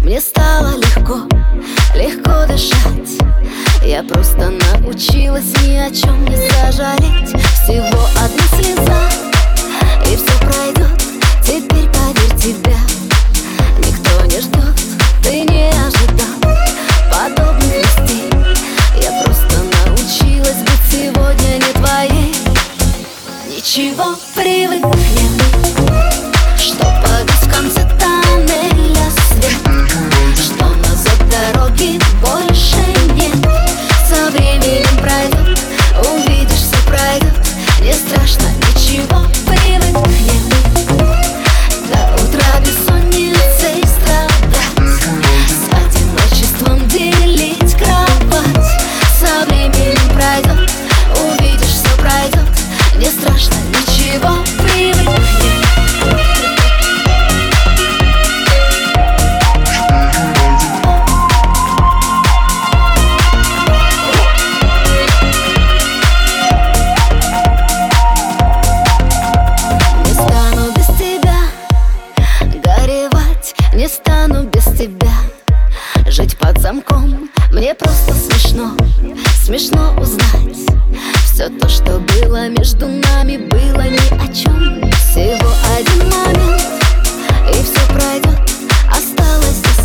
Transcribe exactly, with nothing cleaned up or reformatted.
Мне стало легко, легко дышать. Я просто научилась ни о чем не сожалеть. Всего одна слеза, и все пройдет. Теперь поверь, тебя никто не ждет. Ты не ожидал подобных вестей. Я просто научилась быть сегодня не твоей. Ничего, привыкнем, что погас в конце тоннеля свет, что назад дороги больше нет. Со временем пройдет, увидишь, все пройдет. Не страшно, ничего, привыкнем. До утра бессонницей страдать, с одиночеством делить кровать. Со временем пройдет, увидишь, все пройдет. Не страшно, ничего, привыкнем. Не стану без тебя жить под замком. Мне просто смешно, смешно узнать все то, что было между нами, было ни о чем. Всего один момент, и все пройдет. Осталось